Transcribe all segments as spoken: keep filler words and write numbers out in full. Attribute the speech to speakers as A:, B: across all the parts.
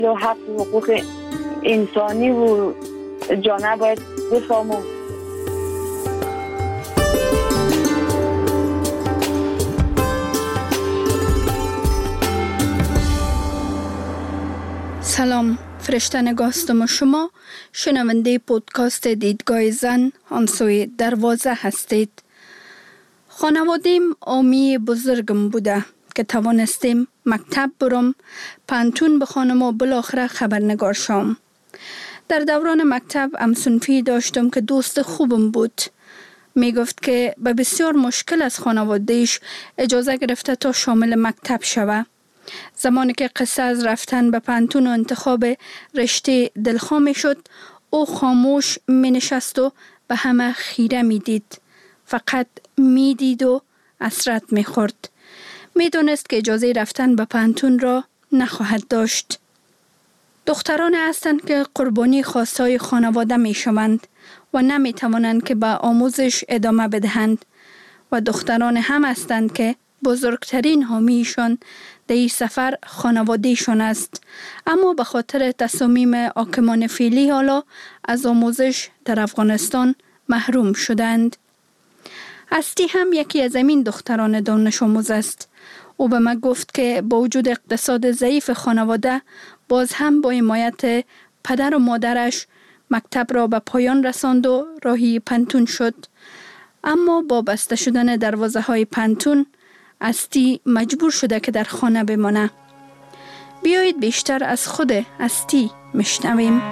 A: حق حقوق انسانی و جامعه باید بفهمم.
B: سلام، فرشته نگاستم و شما شنونده پودکاست دیدگاه زن همسوی دروازه هستید. خانوادیم آمی بزرگم بوده که توانستیم مکتب برم، پانتون بخوانم و بالاخره خبرنگار شم. در دوران مکتب همسنفی داشتم که دوست خوبم بود. می گفت که به بسیار مشکل از خانوادهش اجازه گرفته تا شامل مکتب شوه. زمانی که قصه از رفتن به پانتون و انتخاب رشته دلخواه می شد، او خاموش می نشست و به همه خیره می دید. فقط می دید و حسرت می خورد. می دونست که اجازه رفتن به پانتون را نخواهد داشت. دختران هستند که قربانی خواستهای خانواده می شوند و نمی توانند که به آموزش ادامه بدهند و دختران هم هستند که بزرگترین حامیشان در این سفر خانوادهشان است، اما به خاطر تصامیم حاکمان فعلی حالا از آموزش در افغانستان محروم شدند. هستی هم یکی از این دختران دانش آموز است. او به من گفت که با وجود اقتصاد ضعیف خانواده باز هم با حمایت پدر و مادرش مکتب را به پایان رساند و راهی پانتون شد. اما با بسته شدن دروازه های پانتون هستی مجبور شده که در خانه بمانه. بیایید بیشتر از خود هستی میشنویم.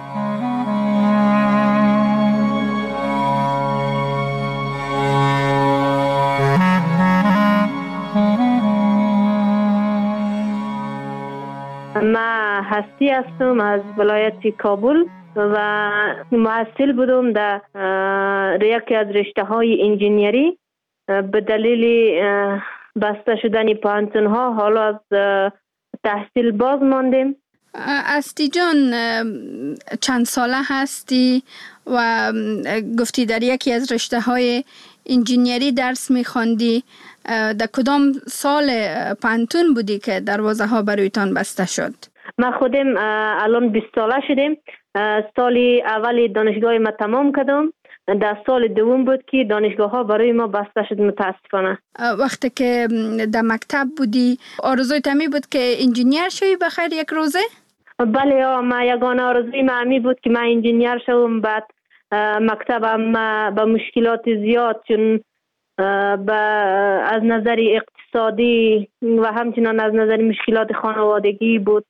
C: من هستی هستم از ولایت کابل و محصل بودم در یکی از رشته های انجینیری. به دلیل بسته شدن پانتون ها حالا از تحصیل باز ماندیم.
B: هستی جان، چند ساله هستی و گفتی در یکی از رشته های انجینیری درس میخواندی؟ در کدام سال پانتون بودی که دروازه ها برایتان بسته شد؟
C: ما خودم الان بیست ساله شدیم. سال اول دانشگاه ما تمام کردم. در سال دوم بود که دانشگاه ها برای ما بسته شد متاسفانه.
B: وقتی که در مکتب بودی آرزوی تمی بود که انجینیر شوی بخیر یک روزه؟
C: بله، ما یگانه آرزوی ما همی بود که من انجینیر شوم. بعد مکتبم با مشکلات زیاد، چون با از نظر اقتصادی و همچنان از نظر مشکلات خانوادگی بود.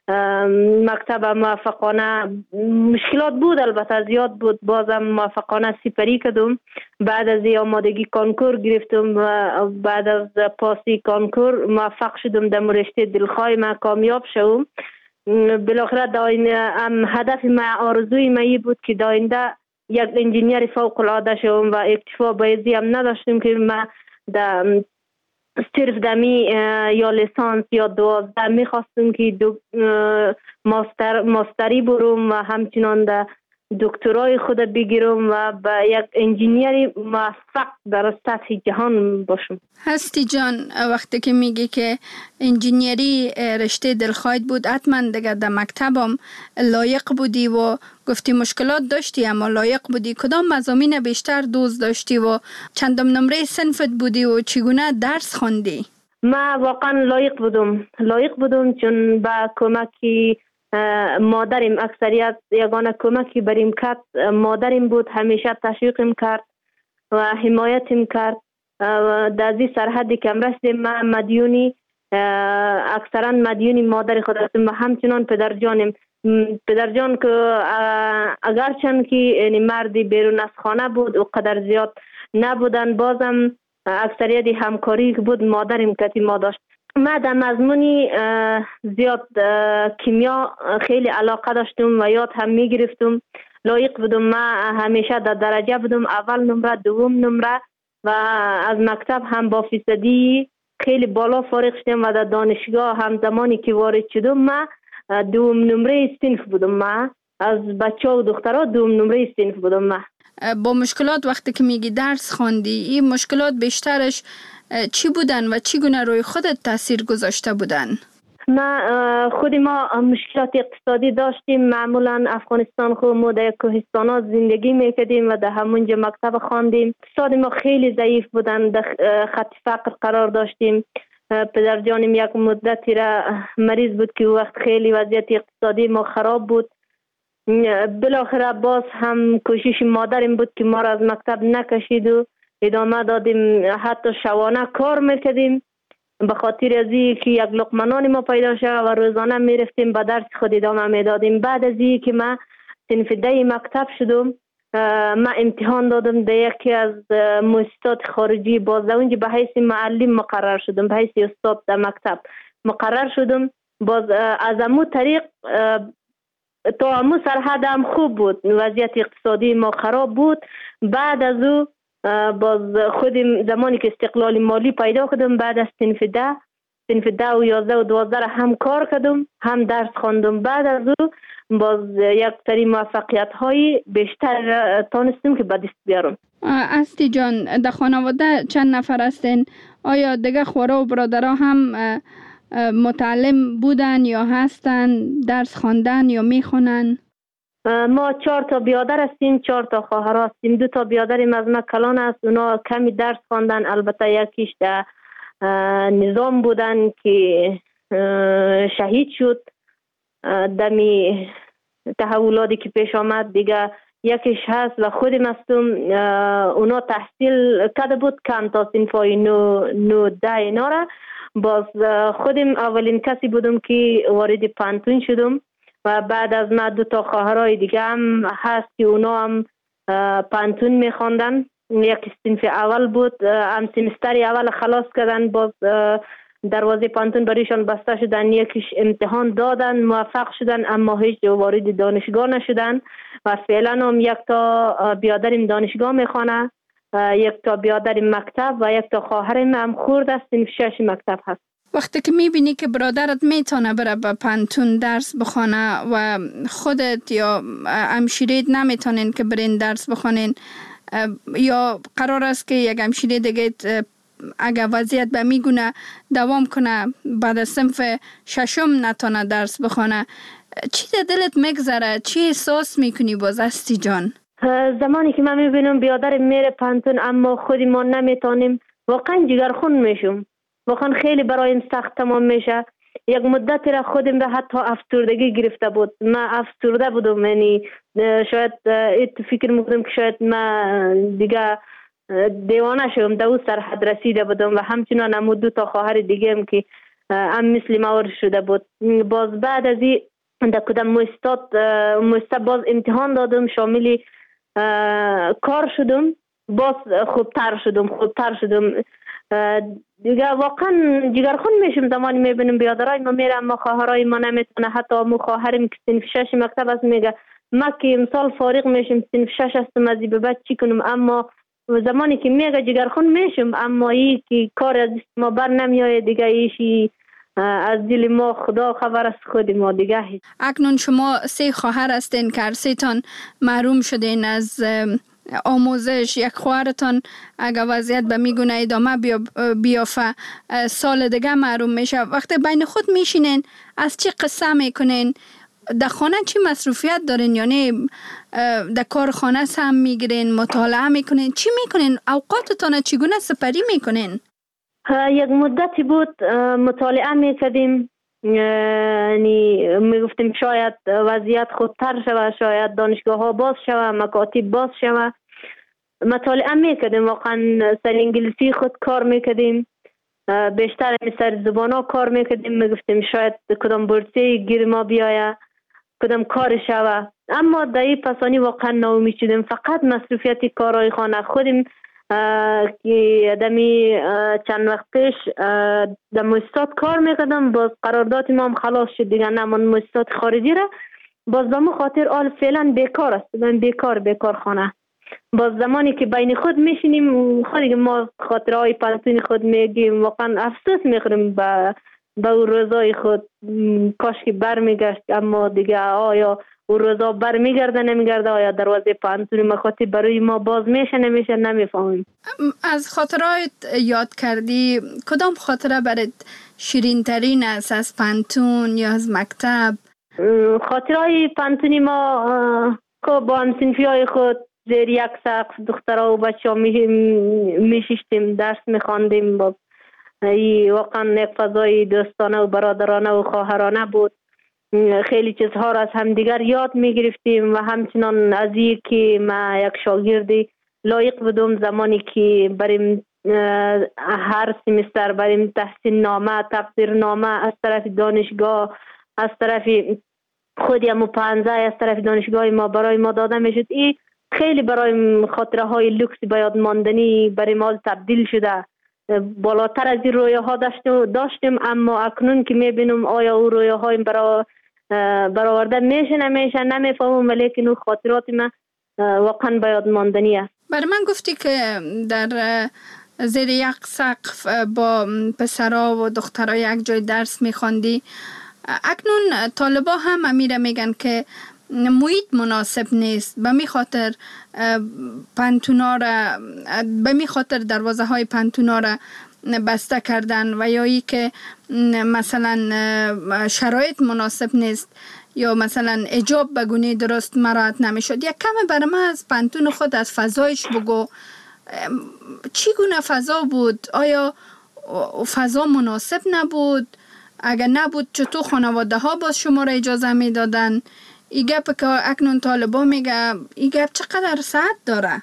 C: مکتب موفقانه مشکلات بود، البته زیاد بود، بازم موفقانه سپری کردم. بعد از آمادگی کنکور گرفتم و بعد از پاسی کنکور موفق شدم در رشته دلخواه ما کامیاب شدم. بالاخره داینده هدف ما، آرزوی ما بود که داینده یک انجینیر فوق العاده شدم و اکتفا بایزی هم نداشتم که ما در صرف دمی یا لیسانس یا دوازده میخواستم که دو ماستر ماستری برم و همچنان در دکترای خود بگیرم و به یک انجینیری موفق در سطح جهان باشم.
B: هستی جان، وقتی که میگی که انجینیری رشته دلخواهت بود، حتما دیگه در مکتبم لایق بودی و گفتی مشکلات داشتی اما لایق بودی. کدام مضامین بیشتر دوست داشتی و چندم نمره صنفت بودی و چگونه درس خواندی؟
C: ما واقعا لایق بودم لایق بودم چون با کمکی مادرم، اکثریت یگانه کمکی بریم کرد مادرم بود. همیشه تشویقم کرد و حمایتم کرد. در این سرحدی که رسیدم ما مدیونی، اکثرا مدیونی مادر خود هستم و همچنان پدرجانم. پدرجان که اگرچند که یعنی مردی بیرون از خانه بود و قدر زیاد نبودن، بازم اکثریت همکاری که بود مادرم کتی ما داشت. من در مضمونی زیاد کیمیا خیلی علاقه داشتم و یاد هم می گرفتم. لایق بودم. من همیشه در درجه بودم، اول نمره، دوم نمره و از مکتب هم با فیصدی خیلی بالا فارغ شدم و در دانشگاه هم زمانی که وارد شدم من دوم نمره صنف بودم. من از بچه ها و دخترها دوم نمره صنف بودم. من
B: با مشکلات وقتی که میگی درس خواندی، این مشکلات بیشترش چی بودن و چگونه روی خودت تاثیر گذاشته بودن؟
C: ما خود ما مشکلات اقتصادی داشتیم. معمولا افغانستان خود ما در کوهستانات زندگی میکردیم و در همونجا مکتب خواندیم. اقتصاد ما خیلی ضعیف بودن، در خط فقر قرار داشتیم. پدر جانم یک مدتی را مریض بود که وقت خیلی وضعیت اقتصادی ما خراب بود. بالاخره باز هم کوشش مادرم بود که ما را از مکتب نکشید و ادامه دادیم. حتی شبانه کار میکردیم به خاطر از این که یک لقمه نان ما پیدا شد و روزانه میرفتیم به درس خود ادامه میدادیم. بعد از این که من صنف ده مکتب شدم، من امتحان دادم در یکی از مؤسسات خارجی، باز اونجا به حیث معلم مقرر شدم، به حیث استاد در مکتب مقرر شدم. باز از امو طریق تا امو سرحد هم خوب بود، وضعیت اقتصادی ما خراب بود. بعد از او باز خودم زمانی که استقلال مالی پیدا کردم، بعد از صنف ده صنف ده و یازده و دوازده هم کار کردم، هم درس خواندم. بعد از او باز یک سری موفقیت های بیشتر تانستم که به دست بیارم.
B: استی جان، در خانواده چند نفر هستین؟ آیا دیگه خورا و برادرها هم متعلم بودن یا هستن، درس خواندن یا میخونن؟
C: ما چهار تا بیادر هستیم، چهار تا خواهر هستیم. دو تا بیادریم از ما کلان است، اونا کمی درس خواندن، البته یکیش در نظام بودن که شهید شد دمی تحولاتی که پیش آمد. دیگه یکیش هست و خودم هستم. اونا تحصیل کرده بود کم تا صنفای نو نو ده اینا را. باز خودم اولین کسی بودم که وارد پانتون شدم و بعد از ما دو تا خواهرای دیگه هم هست که اونا هم پانتون میخواندن. یک صنف اول بود، هم سمستر اول خلاص کردن، باز دروازه پانتون بریشان بسته شدن. یکیش امتحان دادن، موفق شدن، اما هیچ وارد دانشگاه نشدن و فعلا هم یک تا بیادرم دانشگاه میخوانه، یک تا بیادرم مکتب و یک تا خواهرم هم خورد است صنف شش مکتب هست.
B: وقتی که میبینی که برادرت میتونه بره به پانتون درس بخونه و خودت یا همشیرت نمیتونین که برین درس بخونین، یا قرار است که یک همشیره دیگه اگر وضعیت به میگونه دوام کنه بعد از صنف ششم نتونه درس بخونه، چی در دلت میگذره؟ چی احساس میکنی باز استی جان؟
C: زمانی که من میبینم بیادر میره پانتون اما خودی ما نمیتونیم، واقعا جگرخون میشم، واقعا خیلی برایم سخت تمام میشه. یک مدت را خودم را حتی افسردگی گرفته بود، من افسرده بودم، یعنی شاید ایت فکر میکنم که شاید من دیگه دیوانه شدم، در او سرحد رسیده بودم و همچنان هم دو تا خواهر دیگه هم که هم مثل ما شده بود. باز بعد از این در کدام مؤسسات مؤسسه باز امتحان دادم، شامل کار شدم، باز خوبتر شدم خوبتر شدم دیگه. واقعا جگرخون میشم زمانی میبینم بیادرای ما میره اما خواهرای ما نمیتونه. حتی امو خواهرم که صنف شش مکتب است میگه ما که امسال فارغ میشم صنف شش هستم از به بعد چی کنم، اما زمانی که میگه جگرخون میشم، اما ای که کار از ما بر نمیایه دیگه، ایشی از دل ما خدا خبر است، خود ما دیگه هست.
B: اکنون شما سه خواهر هستین که هر سه تان محروم شدین از آموزش. یک خواهرتان اگر وضعیت به میگونه ادامه بیافه سال دیگه محروم میشه. وقتی بین خود میشینین از چی قصه میکنین؟ در خانه چی مصروفیت دارین؟ یعنی در کار خانه هم میگیرین، مطالعه میکنین، چی میکنین؟ اوقاتتان چگونه سپری میکنین؟
C: یک مدتی بود مطالعه میکردیم، یعنی میگفتیم شاید وضعیت خودتر شوه، شاید دانشگاه ها باز شوه، مکاتب باز شوه. مطالعه میکردیم، واقعا سر انگلیسی خود کار میکردیم، بیشتر سر زبان ها کار میکردیم، میگفتیم شاید کدام بورسیه گیر ما بیایه، کدام کار شوه. اما در این پسانی واقعا ناامید شدیم، فقط مصروفیت کارهای خانه خودیم که دمی چند وقت پیش در مؤسسات کار میکردم، باز قرارداد ما هم خلاص شد دیگه، نمان مؤسسات خارجی را، باز به خاطر آل فعلا بیکار است، من بیکار بیکار خانه. باز زمانی که بین خود میشینیم خودی ما خاطرهای پانتون خود میگیم، واقعا افسوس میخوریم به به او روزای خود کاش که برمیگشت، اما دیگه آیا او روزا برمیگرده نمیگرده، آیا دروازه پانتون مخاطی برای ما باز میشه نمیشه نمیفهمیم.
B: از خاطرات یاد کردی کدام خاطره برات شیرین ترین است از پانتون یا از مکتب؟
C: خاطرهای پانتونی ما که با هم صنفی های خود زیر یک سقف دخترها و بچه ها میشیشتیم، درس میخواندیم. با ای واقعا یک فضای دوستانه و برادرانه و خواهرانه بود. خیلی چیزها را از همدیگر یاد میگرفتیم و همچنان از این که ما یک شاگردی لایق بودم زمانی که بریم هر سمستر بریم تحصیل نامه، تقدیر نامه از طرف دانشگاه، از طرف خودی امو پانزه از طرف دانشگاه ما برای ما داده میشد. این خیلی برای خاطره های لوکس به یاد ماندنی برای ما تبدیل شده. بالاتر از این رویه ها داشتیم، اما اکنون که میبینم آیا او رویه های برا برآورده میشه نمیشه نمیفهمم، ولیکن او خاطرات من واقعا به یاد ماندنی است.
B: برای من گفتی که در زیر یک سقف با پسرها و دخترها یک جای درس میخواندی. اکنون طالبا هم امیره میگن که محیط مناسب نیست، به می خاطر پانتونا را به می خاطر دروازه های پانتونا را بسته کردن و یا ای که مثلا شرایط مناسب نیست یا مثلا حجاب به گونه درست مراعات نمیشد. یک کم برای من از پانتون خود از فضایش بگو، چی گونه فضا بود؟ آیا فضا مناسب نبود؟ اگر نبود چطور خانواده ها باز شما را اجازه می دادن؟ این گپ که اکنون طالبا میگه این گپ چقدر صحت داره؟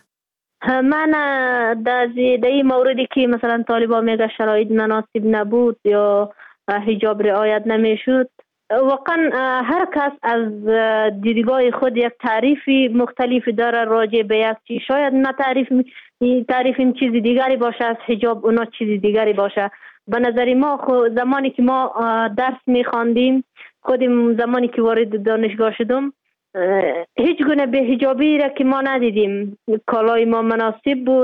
C: من در این موردی که مثلا طالبا میگه شرایط مناسب نبود یا حجاب رعایت نمیشد، واقعا هر کس از دیدگاه خود یک تعریفی مختلفی داره راجع به یک چیز. شاید ما تعریف تعریف این چیز دیگری باشه، از حجاب اونا چیز دیگری باشه. به نظر ما خود زمانی که ما درس میخواندیم، خودم زمانی که وارد دانشگاه شدم هیچ گونه به حجابی را که ما ندیدیم. کالای ما مناسب بود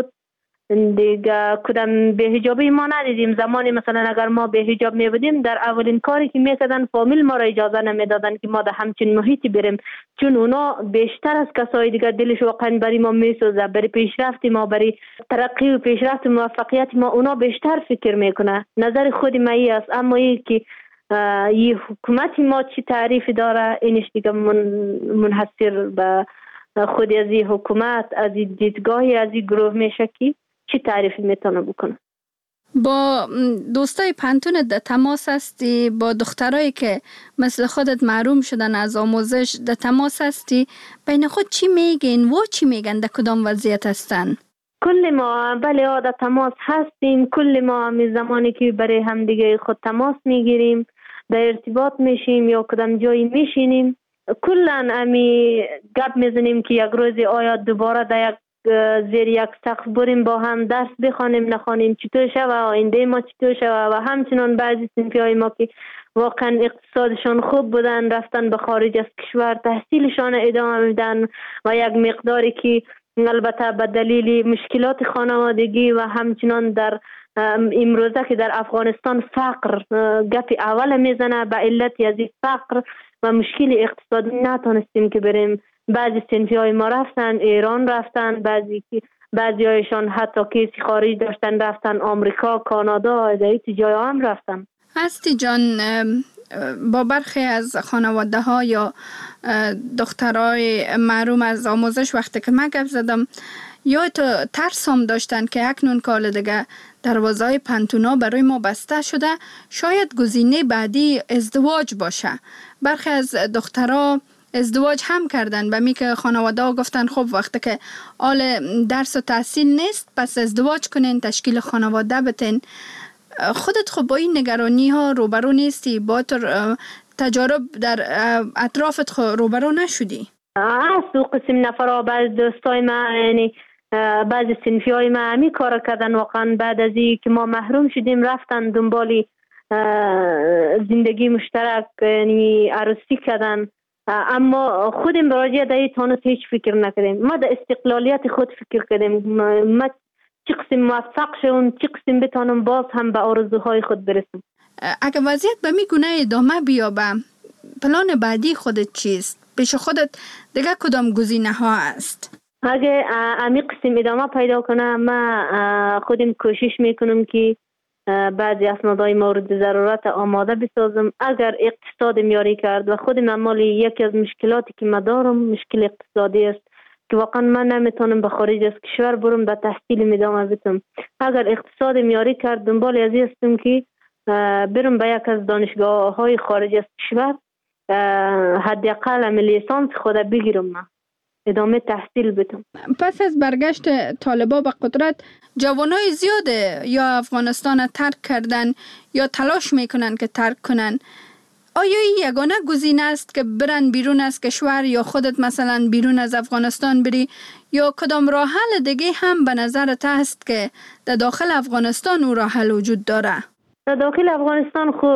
C: دیگه، کدام به حجابی ما ندیدیم. زمانی مثلا اگر ما به حجاب می بودیم، در اولین کاری که میکردن فامیل ما را اجازه نمیدادن که ما در همچین محیطی بریم، چون اونا بیشتر از کسای دیگه دلش واقعا برای ما میسوزه، برای پیشرفت ما، برای ترقی و پیشرفت و موفقیت ما اونا بیشتر فکر میکنه. نظر خود ما ای است. اما ای که این حکومت ما چی تعریف داره، اینش دیگه من منحصر به خود از این حکومت، از این دیدگاهی از این گروه میشه که چی تعریف میتونه بکنه.
B: با دوستای پانتون در تماس هستی؟ با دخترایی که مثل خودت محروم شدن از آموزش در تماس هستی؟ بین خود چی میگین و چی میگن؟ در کدام وضعیت هستن؟
C: کل ما بله در تماس هستیم. کل ما می زمانی که برای هم دیگه خود تماس میگیریم، در ارتباط میشیم یا کدام جایی میشینیم، کلن امی گپ میزنیم که یک روزی آیا دوباره در یک زیر یک سقف بریم با هم درس بخوانیم نخوانیم، چطور شوه آینده ما چطور شوه. و همچنان بعضی صنفی های ما که واقعا اقتصادشان خوب بودن رفتن به خارج از کشور تحصیلشان ادامه میدن و یک مقداری که البته به دلیل مشکلات خانوادگی و همچنان در امروزه که در افغانستان فقر گپ اول میزنه، به علت از فقر و مشکل اقتصادی نتونستیم که بریم. بعضی صنفی های ما رفتن ایران، رفتن بعضی بعضی هایشان حتی کسی خارج داشتن رفتن آمریکا، کانادا، دیگه جای هم رفتن.
B: هستی جان، با برخی از خانواده ها یا دخترای محروم از آموزش وقتی که من گپ زدم، یا تو ترس هم داشتن که اکنون کال دیگه دروازه‌های پانتونا برای ما بسته شده، شاید گزینه بعدی ازدواج باشه. برخی از دخترها ازدواج هم کردن، به می که خانواده ها گفتن خب وقتی که آل درس و تحصیل نیست پس ازدواج کنین، تشکیل خانواده بتین. خودت خب با این نگرانی ها روبرو نیستی؟ با تجارب در اطرافت خب روبرو نشدی؟
C: از دو قسم نفرها بعض دوستای ما، یعنی بعض صنفی های ما همی کار کردن. واقعا بعد از این که ما محروم شدیم رفتن دنبالی زندگی مشترک، یعنی عروسی کردن. اما خودم راجع به این تانست هیچ فکر نکردیم. ما در استقلالیت خود فکر کردیم، ما چه قسم موفق شدم، چه قسم بتانم باز هم به آرزوهای خود برسم.
B: اگه وضعیت به می گونه ادامه بیابه، پلان بعدی خودت چیست؟ پیش خودت دیگه کدام گزینه ها است؟
C: اگه امی قسم ادامه پیدا کنه، ما خودم کوشش میکنم که بعضی اسنادهای مورد ضرورت آماده بسازم. اگر اقتصاد میاری کرد و خودم اعمال یکی از مشکلاتی که ما دارم مشکل اقتصادی است که واقعا من نمیتونم به خارج از کشور برم به تحصیل ادامه بدم. اگر اقتصاد میاری کرد دنبال ازی هستم که برم به یک از دانشگاه های خارج از کشور حداقل لیسانس خود بگیرم، من ادامه تحصیل بدم.
B: پس از برگشت طالبا به قدرت، جوانای زیاده یا افغانستان ترک کردن یا تلاش میکنن که ترک کنن. آیا این یگانه گزینه است که برن بیرون از کشور یا خودت مثلا بیرون از افغانستان بری، یا کدام راه حل دیگه هم به نظرت هست که در داخل افغانستان او راه حل وجود داره؟
C: در داخل افغانستان خو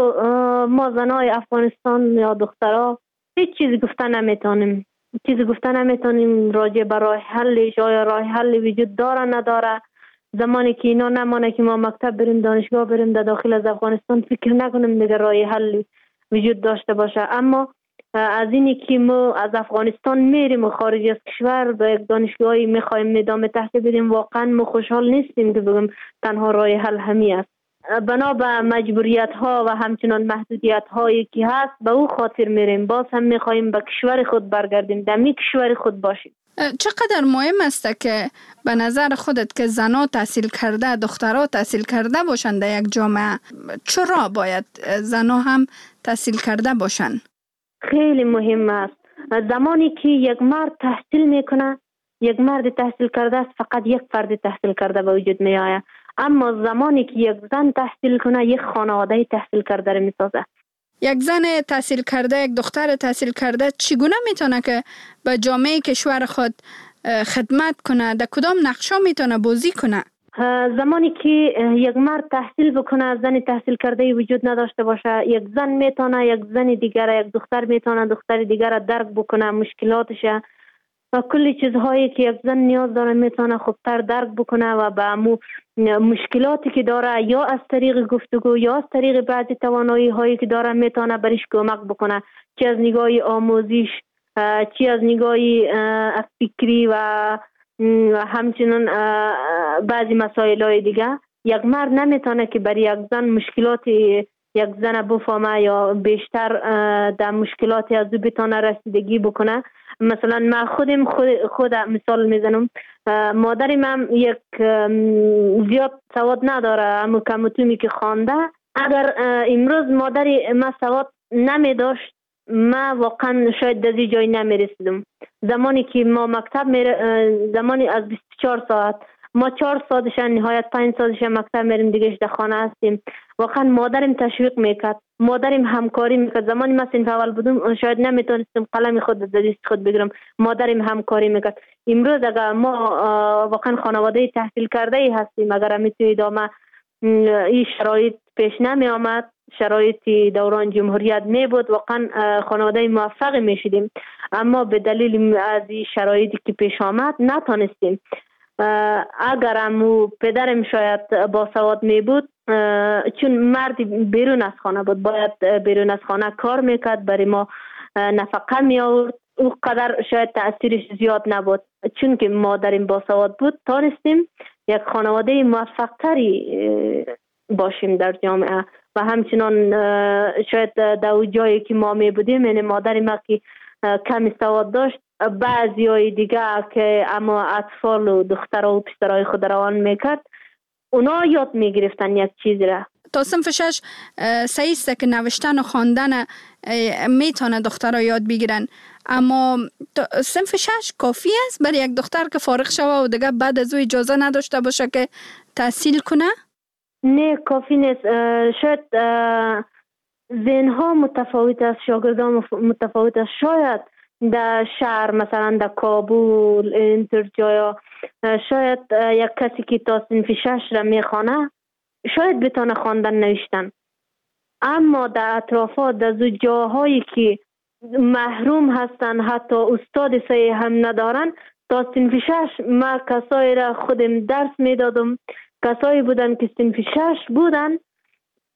C: ما زنای افغانستان یا دخترها هیچ چیز گفتن نمیتونیم. چیزی گفتن نمیتونیم راجع به راه حلش، آیا راه حل وجود داره نداره. زمانی که اینا نمانه که ما مکتب بریم، دانشگاه بریم در داخل از افغانستان، فکر نکنیم دیگه راه حل وجود داشته باشه. اما از اینی که ما از افغانستان میریم و خارج از کشور به یک دانشگاهی میخوایم ادامه تحصیل بدیم، واقعا ما خوشحال نیستیم که بگم تنها راه حل همین است. بنا به مجبوریت ها و همچنان محدودیت هایی که هست به او خاطر میریم. باز هم میخوایم به کشور خود برگردیم، در می کشور خود باشیم.
B: چقدر مهم است که به نظر خودت که زنها تحصیل کرده، دخترها تحصیل کرده باشند در یک جامعه؟ چرا باید زنها هم تحصیل کرده باشند؟
C: خیلی مهم است. زمانی که یک مرد تحصیل میکنه، یک مرد تحصیل کرده است، فقط یک فرد تحصیل کرده به وجود می آید. اما زمانی که یک زن تحصیل کنه، یک خانواده تحصیل کرده رو میسازه.
B: یک زن تحصیل کرده، یک دختر تحصیل کرده چگونه میتونه که به جامعه کشور خود خدمت کنه؟ در کدام نقشا میتونه بازی کنه؟
C: زمانی که یک مرد تحصیل بکنه، زن تحصیل کرده وجود نداشته باشه، یک زن میتونه یک زن دیگر، یک دختر میتونه دختر دیگر درک بکنه، مشکلاتش و کلی چیزهایی که یک زن نیاز داره میتونه خوبتر درک بکنه و به مو مشکلاتی که داره یا از طریق گفتگو یا از طریق بعضی توانایی هایی که داره میتونه برش کمک بکنه، چه از نگاه آموزش، چه از نگاه فکری و همچنین بعضی مسائل های دیگه. یک مرد نمیتونه که برای یک زن مشکلاتی یک زن بفهمه یا بیشتر در مشکلاتی از او بتونه رسیدگی بکنه. مثلا من خودم خود, خود مثال میزنم، مادرم هم یک زیاد سواد نداره، اما کمتومی که خوانده. اگر امروز مادر ما سواد نمی داشت، ما واقعا شاید در جای نمی رسیدم. زمانی که ما مکتب میره، زمانی از بیست و چهار ساعت ما چهار ساعتش نهایت پنج ساعتش مکتب میریم، دیگه در خانه هستیم. واقعا مادرم تشویق میکرد، مادرم همکاری میکرد. زمانی من صنف اول بودم شاید نمیتونستم قلم خود در دست خود بگیرم، مادرم همکاری میکرد. امروز اگر ما واقعا خانواده تحصیل کرده ای هستیم، اگر همی توی ادامه این شرایط پیش نمی آمد، شرایط دوران جمهوریت می بود، واقعا خانواده موفق می شدیم. اما به دلیل از این شرایطی که پیش آمد نتونستیم. اگر امو پدرم شاید با سواد می بود، چون مرد بیرون از خانه بود، باید بیرون از خانه کار میکرد، برای ما نفقه می آورد، او قدر شاید تأثیرش زیاد نبود. چون که مادرم با سواد بود، تانستیم یک خانواده موفق تری باشیم در جامعه. و همچنان شاید در جایی که ما می بودیم، یعنی مادر ما که کمی سواد داشت، بعضی های دیگه که اما اطفال و دخترها و پسرهای خود روان میکرد، اونا یاد میگرفتن یک چیز را.
B: تا صنف شش صحیح است که نوشتن و خواندن میتونه دخترها یاد بگیرن، اما صنف شش کافی است برای یک دختر که فارغ شوه و دیگه بعد از او اجازه نداشته باشه که تحصیل کنه؟
C: نه، کافی نیست. شاید ذهنها متفاوت است، شاگردان متفاوت است. شاید در شهر مثلا در کابل اینطور جایا شاید یک کسی که تا صنف شش را میخوانه شاید بتونه خواندن نوشتن، اما در اطرافات در جاهایی که محروم هستن، حتی استاد صحیح هم ندارن، تا صنف شش ما کسایی را خودم درس میدادم، کسایی بودن که صنف شش بودن،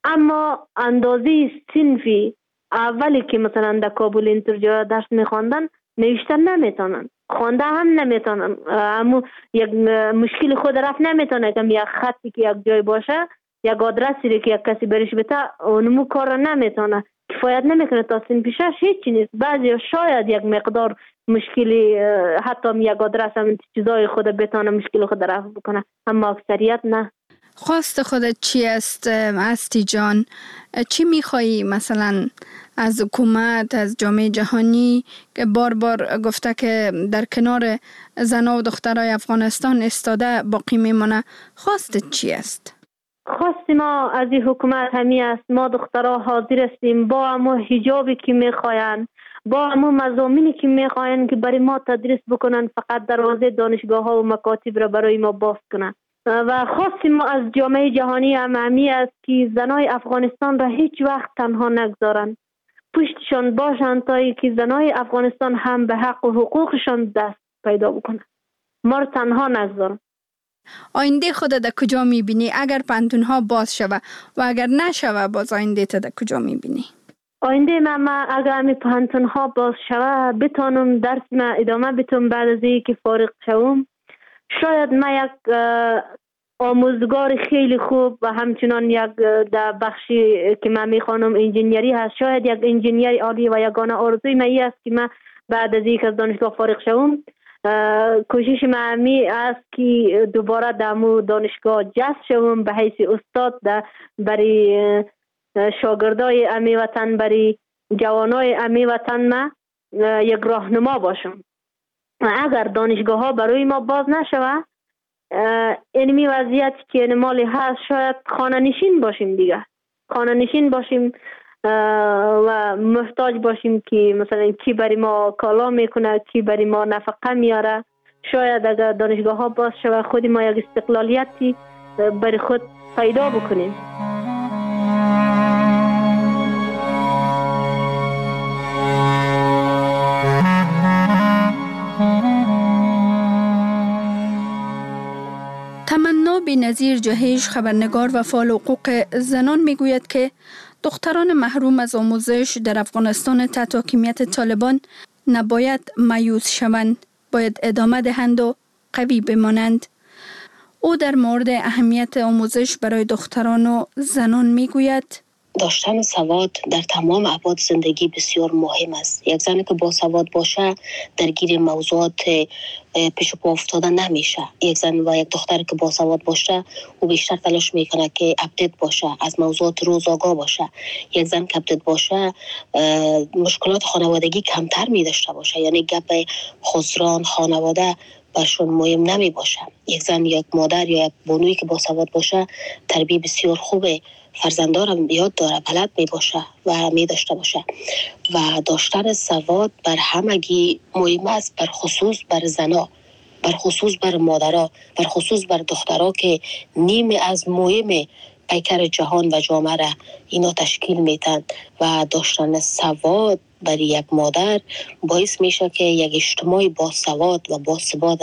C: اما اندازه صنفی اولی که مثلا در کابل اینطور جا درس میخواندن نوشتن نمیتونن، خوانده هم نمیتونن، اما یک مشکل خود رفت نمیتونه که یک خطی که یک جای باشه، یک آدرسی که یک کسی برش بده اونمو کار نمیتونه، کفایت نمیکنه تا صنف شش هیچ نیست. بعضی شاید یک مقدار مشکلی حتی یک آدرس هم چیزای خود بتونه مشکل خود رفت بکنه، اما اکثریت نه.
B: خواست خودت چی است استی جان؟ چی میخوایی مثلا از حکومت، از جامعه جهانی که بار بار گفته که در کنار زنان و دخترای افغانستان استاده باقی میمونه؟ خواستت چی است؟
C: خواست ما از این حکومت همی است ما دخترها حاضر هستیم با همو حجابی که میخواین، با همو مضامینی که میخواین که برای ما تدریس بکنن، فقط دروازه دانشگاه ها و مکاتب را برای ما باز کنن. و خواستیم ما از جامعه جهانی هم همی است که زنای افغانستان را هیچ وقت تنها نگذارن، پشتشان باشن تا ای که زنای افغانستان هم به حق و حقوقشان دست پیدا بکنن، ما را تنها نگذارن.
B: آینده خودت در کجا میبینی اگر پانتون ها باز شوه و اگر نشوه باز آینده تا در کجا میبینی؟
C: آینده من, من اگر همی پانتون ها باز شوه بتانم درس من ادامه بتونم بعد از این که فارغ شوم، شاید من یک آموزگار خیلی خوب و همچنان یک در بخشی که من میخوانم انجینیری هست، شاید یک انجینیر عالی و یگانه آرزوی من است که من بعد از اینکه از دانشگاه فارغ شوم کوشش من همی است که دوباره در مو دانشگاه جذب شوم به حیث استاد در برای شاگردای امی وطن، برای جوانای امی وطن ما یک راهنما باشم. اگر دانشگاه ها برای ما باز نشوه اینمی وضعیت که نمالی هست شاید خانه نشین باشیم دیگه، خانه نشین باشیم و محتاج باشیم که مثلا کی برای ما کالا میکنه، کی برای ما نفقه میاره. شاید اگر دانشگاه ها باز شوه خودی ما یک استقلالیتی برای خود پیدا بکنیم.
B: تمنا بی‌نظیر جهیش، خبرنگار و فعال حقوق زنان میگوید که دختران محروم از آموزش در افغانستان تحت حاکمیت طالبان نباید مایوس شوند، باید ادامه دهند و قوی بمانند. او در مورد اهمیت آموزش برای دختران و زنان میگوید
D: داشتن سواد در تمام ابعاد زندگی بسیار مهم است. یک زنی که با سواد باشه درگیر موضوعات پیش پا افتاده نمیشه. یک زن و یک دختر که با سواد باشه او بیشتر تلاش میکنه که اپدیت باشه، از موضوعات روز آگاه باشه. یک زن که اپدیت باشه مشکلات خانوادگی کمتر می داشته باشه، یعنی گپ خسران خانواده برشون مهم نمی باشه. یک زن یا یک مادر یا یک بانویی که با سواد باشه تربیت بسیار خوبه، فرزندارم یاد داره، بلد می باشه و می داشته باشه. و داشتن سواد بر همگی مهم است، بر خصوص بر زنا، بر خصوص بر مادرها، بر خصوص بر دخترها که نیم از مهم پیکر جهان و جامعه را اینا تشکیل میتن. و داشتن سواد بر یک مادر باعث میشه که یک اجتماع با سواد و با ثبات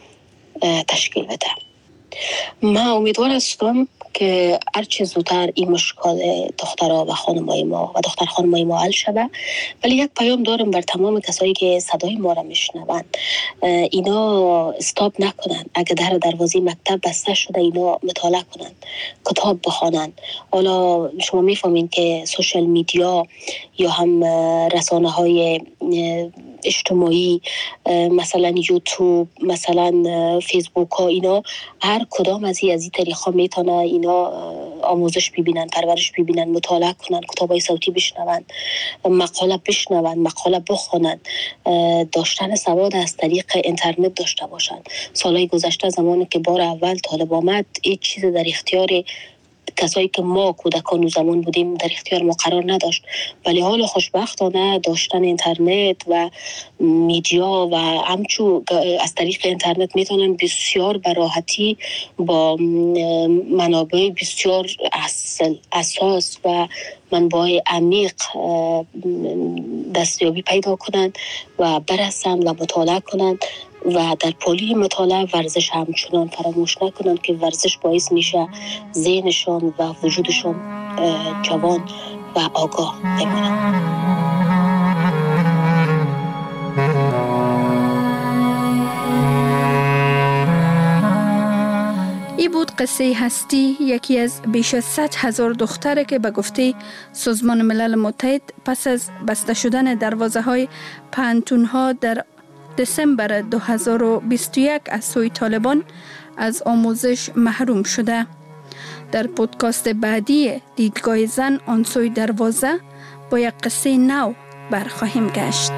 D: تشکیل بده. من امیدوار هستم که هرچی زودتر این مشکل دخترها و خانمای ما و دختر خانمای ما حل شود. ولی یک پیام دارم بر تمام کسایی که صدای ما را میشنوند، اینا استاپ نکنن. اگه در دروازه مکتب بسته شده اینا مطالعه کنن، کتاب بخوانن. حالا شما میفهمین که سوشال میدیا یا هم رسانه های اجتماعی مثلا یوتیوب، مثلا فیسبوک ها، اینا هر کدام از این از این طریقا میتونه اینا آموزش ببینن، پرورش ببینن، مطالعه کنن، کتابای صوتی بشنون، مقاله بشنون، مقاله بخونن. داشتن سواد از طریق اینترنت داشته باشن. سالهای گذشته زمانی که بار اول طالب آمد هیچ چیز در اختیار کسایی که ما کودکان و زمان بودیم در اختیار ما قرار نداشت، ولی حال خوشبختانه داشتن اینترنت و میدیا و همچو از طریق اینترنت میتونن بسیار به راحتی با منابع بسیار اصل اساس و منبع عمیق دستیابی پیدا کنند و برسند و مطالعه کنند و در پالی مطالعه ورزش همچنان فراموش نکنن که ورزش باعث میشه ذهنشان و وجودشان جوان و آگاه بمانند.
B: ای بود قصه هستی، یکی از بیش از صد هزار دختره که به گفته سازمان ملل متحد پس از بسته شدن دروازه های پانتون ها در دسامبر دو هزار و بیست و یک از سوی طالبان از آموزش محروم شده. در پودکاست بعدی دیدگاه زن آن سوی دروازه با یک قصه نو برخواهیم گشت.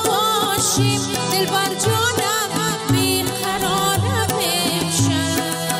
E: دل بر جانم بی قرارم امشب.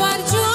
E: کشور جو